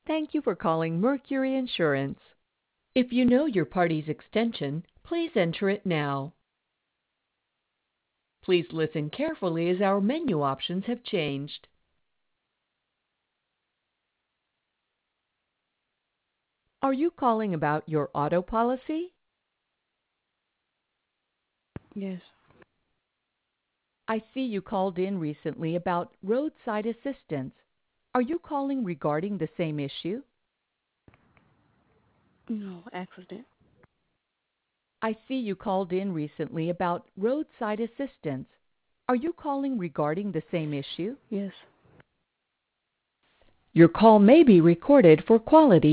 Thank you for calling Mercury Insurance. If you know your party's extension, please enter it now. Please listen carefully as our menu options have changed. Are you calling about your auto policy? Yes. I see you called in recently about roadside assistance. Are you calling regarding the same issue? No, accident. I see you called in recently about roadside assistance. Are you calling regarding the same issue? Yes. Your call may be recorded for quality